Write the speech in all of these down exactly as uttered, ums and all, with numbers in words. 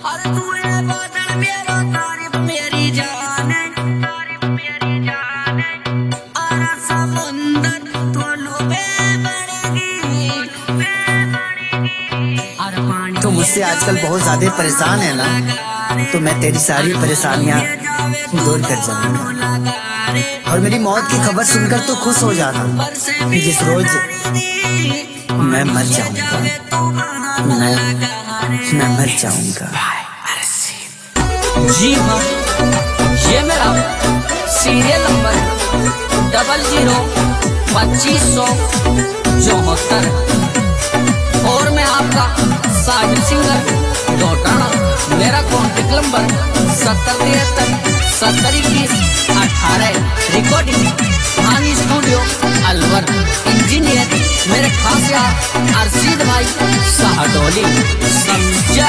तो मुझसे आजकल बहुत ज्यादा परेशान है ना, तो मैं तेरी सारी परेशानियां दूर कर जाऊंगा और मेरी मौत की खबर सुनकर तो खुश हो जाना। जिस रोज मैं मर जाऊंगा, मैं मैं मर जाऊंगा। जी हाँ, ये मेरा सीरियल नंबर डबल जीरो पच्चीस सौ चौहत्तर और मैं आपका साहिल सिंगर डोटाना। मेरा कॉन्टेक्ट नंबर सत्तर तिहत्तर सत्तर इक्कीस अठारह। Recording Hani studio Alwar. Engineer मेरे खास यार अरशीद भाई साहडोली। समझा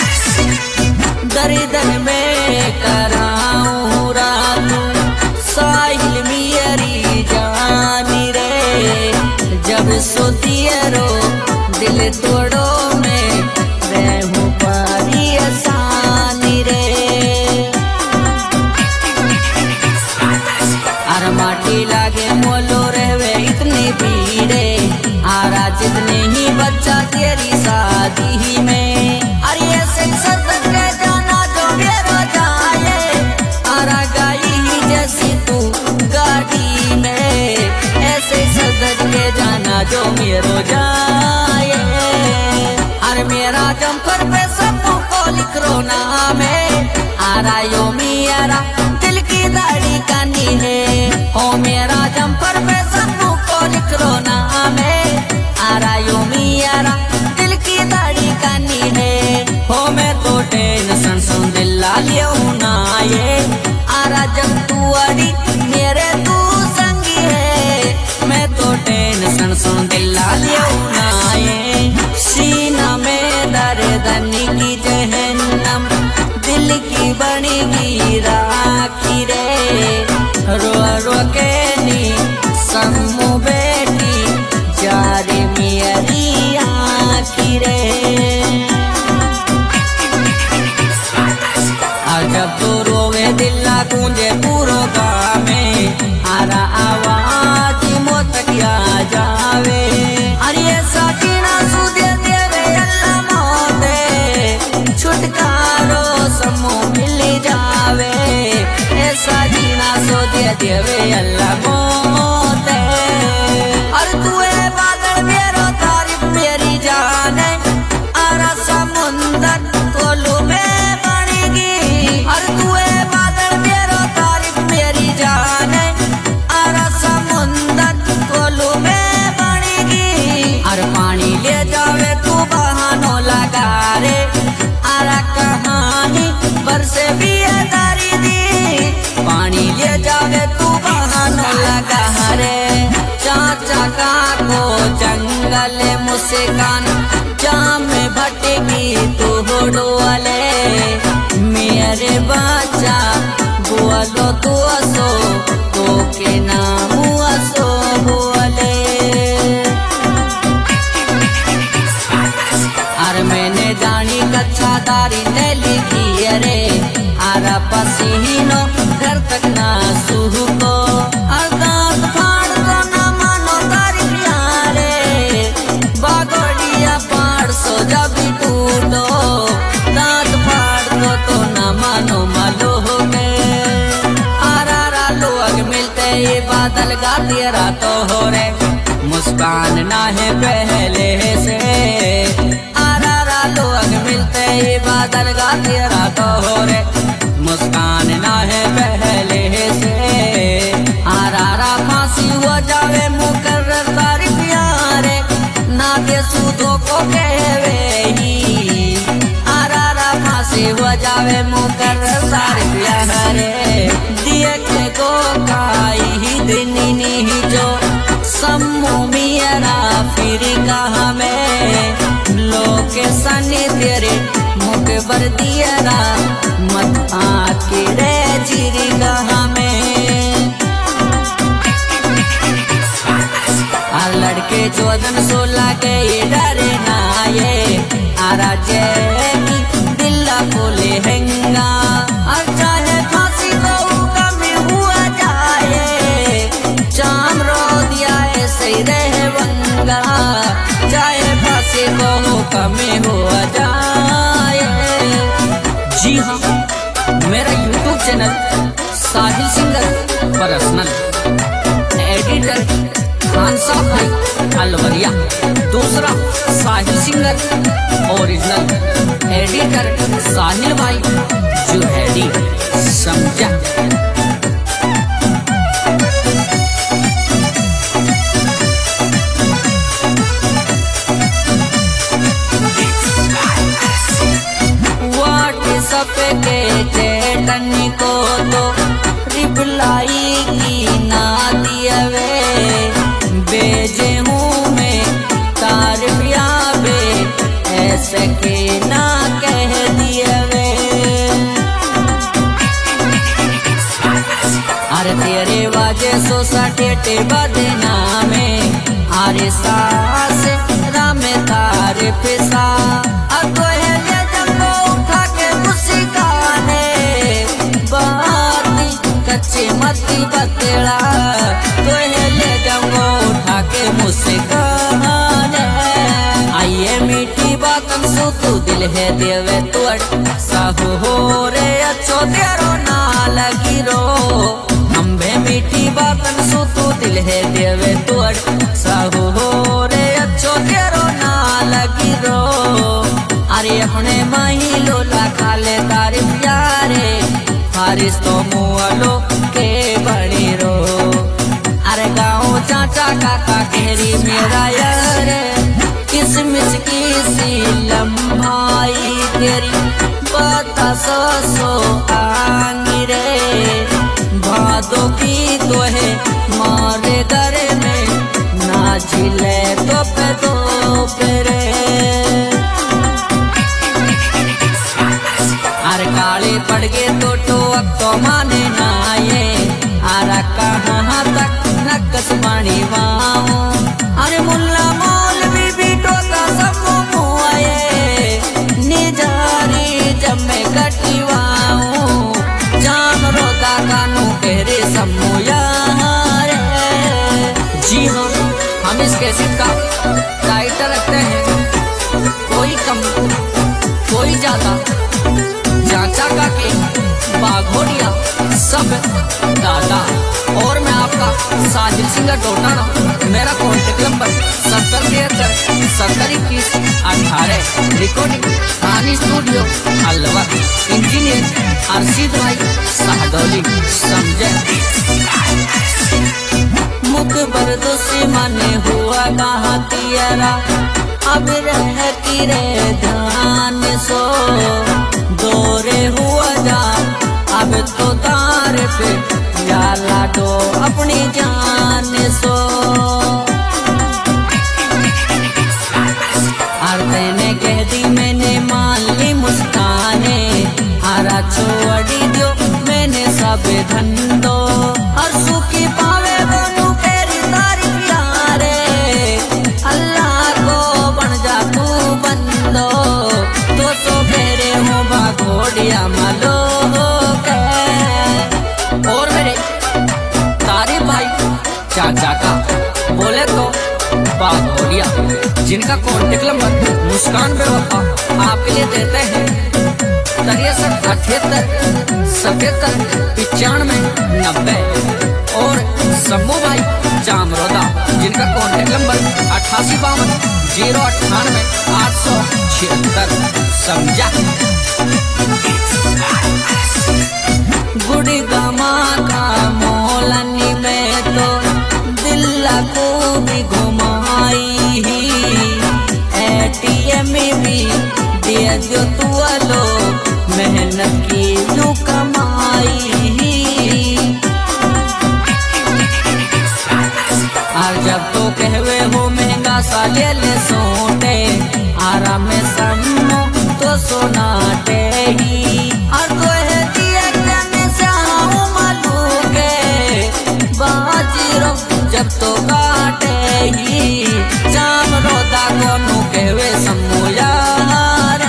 दर्द में कराऊं रातू साहिल मेरी जानी रे। जब सोती रो दिल तोड़ो में रहूं पारी आसानी रे। अर माटी लागे मोलो रहवे इतनी भीड़े। आरा जितने ही बच्चा तेरी शादी में। अरे ऐसे सदक के जाना जो मेरो जाए। आरा गाई जैसी तू गाड़ी में। ऐसे सदक के जाना जो मेरो जाए। अरे मेरा जम्पर पे सबको लिख रो नाम है। आरा यो मेरा दिल की दाढ़ी कानी है। ओ मेरा जम्पर पे सबको लिख रो नाम है। आरा यो मेरा दिल की दाढ़ी कानी है। हो मैं तो टेंशन सुन दिल ला लियो ना ये। आरा जब तू अड़ी मेरे तू संगी है। मैं तो टेंशन सुन दिल ला लियो ना ये। सीना में दर्दनी की जहन्नम दिल की बनेगी राखी रे। रो रो के नी सम्मू बेटी जारे मेरी आखी रे। जब तो रोवे दिल गूंजे पूरो गाँव में। आरा आवाज मौत क्या जावे। अरे साकिना सुदे देवे अल्लाह मोते। छुटकारो समो मिल जावे। ऐसा जीना सो दे देवे अल्लाह मोते। और तू है बादल मेरो तारीफ मेरी जाने। आरा समुंदर कोलू में और तू है बादल मेरो तारीफ मेरी जाने। आरा समुंदर कोलू में बनेगी। और पानी ले जावे तू बहानो लगा रे। आरा कहानी बरसे भी है तारी दी। पानी ले जावे तू बहानो लगा रे। चाचा का को जंगल मुस्कान जाम में भटकी तू डोले। मेरे बच्चा बोलो तू असो तो के नाम असो बोले। अर मैंने जानी कच्चा दारी ने लिखी अरे। आरा पसीनो घर तक ना सूह को। अरदास फाड़ तो ना मानो तारी प्यारे। बागोड़िया पाड़ सो जब टूटो। दांत फाड़ दो तो ना मानो मालो हो गए। आरा रा लोग मिलते ये बादल गाते रातों हो रे। मुस्कान ना है पहले से। आरा रा लोग मिलते ये बादल गाते रातों हो रे। मुस्कान ना है पहले से। आरा रा फांसी हो जावे मुकर्रर तारी प्यारे। ना दे सूदों को कहवे ही। आरा रा फांसी हो जावे मुकर्रर तारी प्यारे। दिए के को काई ही दिन नहीं जो सम्मू मेरा फिर कहा में। लोकेशन तेरे मुख बर दिया मत आके रे चिरी कहा में। लड़के चौदन सोलह के ये डरे ना ये। आरा जैनी दिल को जी हाँ, मेरा YouTube channel Sahil singer personal, editor Khan साहब भाई अलवरिया, दूसरा Sahil singer original, editor Sahil भाई जुहैदी समझा। के चेतन को तो रिप्लाई की ना दियवे, बेजे हूँ मैं तार बे ऐसे के ना कह दियवे। अरे तेरे वाजे सो सटेटे बदना में अरे सास राम तार पिसा अतो है कच्चे मती बतेड़ा तो ले जाऊंगा उठा के मुझसे कहने। आइए मीठी बातन सो तू दिल है देवे तू साहू हो रे अच्छो तेरो ना लगी रो। अम्बे मीठी बातन सो तू दिल है देवे तू साहू हो रे अच्छो तेरो ना लगी रो। अरे अपने माही लोला खाले तारी प्यारे हारिस तो मुआलो के बड़ी रो। अरे गाँव चाचा काका केरी मेरा यार किसमिस की सी लम्बाई तेरी बता सो सो आंगी रे। भादो की तो है मारे दरे में ना झिले तो पे दो पेरे। अरे काले पड़ गए तो टोक तो माने ना ये आरा कहाँ तक नकस मानी वाओ। अरे मुल्ला मौलवी भी टोका सब मुआए निजारी जब मैं कटी वाओ। जाम रोता कानू केरे समूया रे। जी हाँ, हम इस कैसेट का टाइटल रखते हैं कोई कम कोई ज्यादा, चाचा का के बाघोड़िया सब दादा। और मैं आपका साहिल सिंगर डोटाना, मेरा कॉन्टेक्ट नंबर सत्तर तिहत्तर सत्तर इक्कीस अठारह। रिकॉर्डिंग खानी स्टूडियो अलवर, इंजीनियर अर्शिद भाई साहडोली समझे। मुख बरदोसी माने हुआ कहा तियरा अब रह की रे ध्यान सो दोरे हुआ जा अब तो तार पे जाला दो अपनी जान सो। आरते ने कह दी मैंने मान ली मुस्काने आरा छोड़ी दो मैंने सब धन दो। हर सुखी पावे बोलू तेरी तारी प्यारे अल्लाह को बन जा तू बंदो। तो सो मेरे हो बाघोड़िया मालो के। और मेरे तारी भाई चाचा का बोले तो बाघोड़िया, जिनका कॉन्टेक्ट नंबर मुस्कान बेवफा आपके लिए देते हैं तिरसठ अठहत्तर सतहत्तर पिचानवे नब्बे। और सम्मू भाई जामरोदा, जिनका कॉन्टेक्ट नंबर अट्ठासी बावन जीरो अट्ठानवे आठ सौ छिहत्तर समझा। गुड़ी गमा का मोलनी में तो दिल को भी घुमाई एटीएम में भी दे दो तू लो मेहनत की यू कमाई। और जब तो कहवे हो महंगा सा ले ले सोटे आराम में सम्मो तो सोनाटे ही। और तो है दिया जाने से हूँ मालू के बाजीरो जब तो काटे ही। जाम रोदा कोनू कहवे सम्मो यार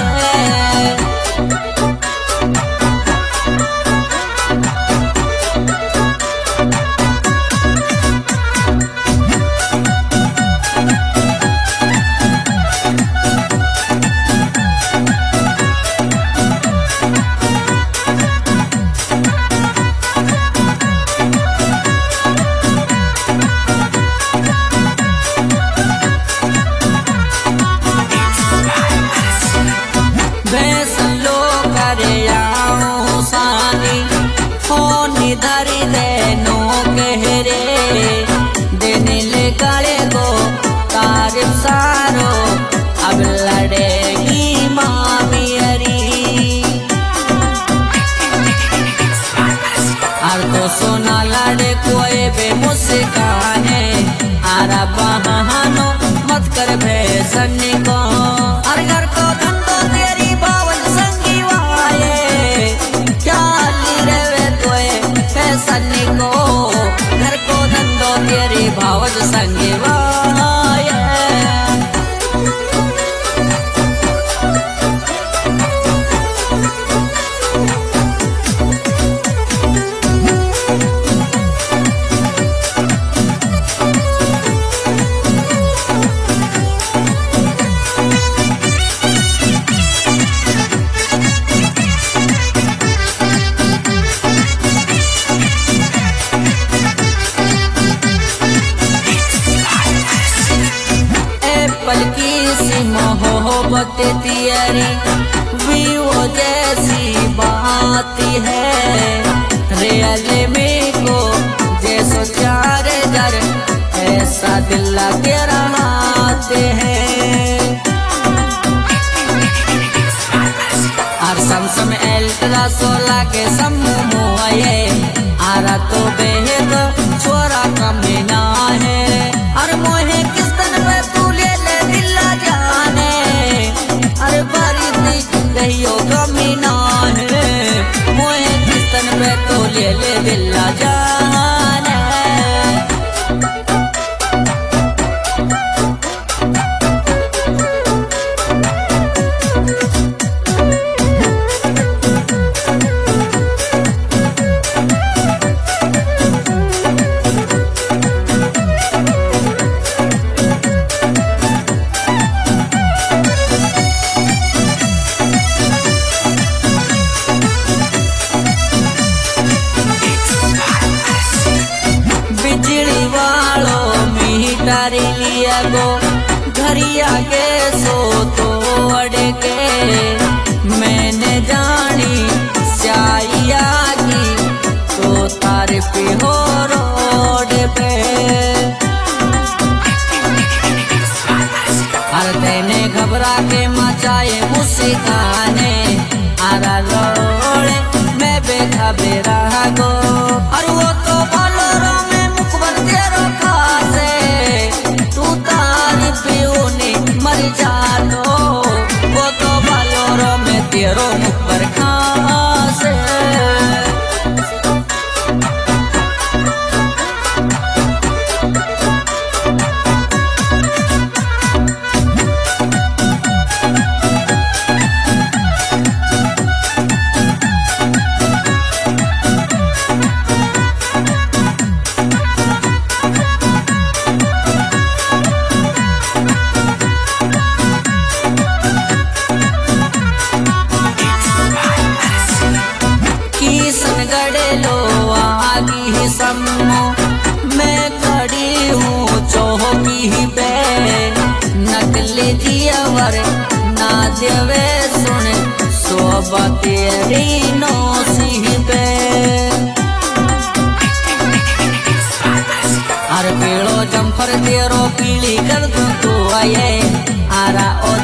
बे मुस्काने आरा बहानो मत कर बे सन्नी को हर घर को धंधो तेरी बावन संगी वाये क्या ली रे तोए बे सन्नी को घर को धंधो तेरी बावन संगी वाये मोहब्बत तेरी भी वो जैसी बात है रियल में को जैसो चार जर ऐसा दिल लगे रहते हैं और समसम अल्ट्रा सोलह के समूह ये आरा तो बेहद छोरा कमी ना है और मोहे किस तन पे तू ले ले दिल जाने अरे बारी गईयो कमी ना है मोहे किस तन पे तू ले ले दिल जाने तारी लिया गो घरिया के सो तो अड़ के मैंने जानी स्याइया की तो तार पे हो रोड पे हर तेने घबरा के मचाए मुस्काने आरा रोड़े मैं बेखबरा गो और वो तो बोलो में मुखबर तेरो खासे तू तारी पियोने मर जानो वो तो बालोरो में तेरो मुख पर खासे मैं खड़ी हूँ चौकी पे नकली जियावर ना देवे सुन सोबा तेरी नौसी पे हर पेड़ो जम्फर तेरो पीली कर दूं तू आये आरा ओ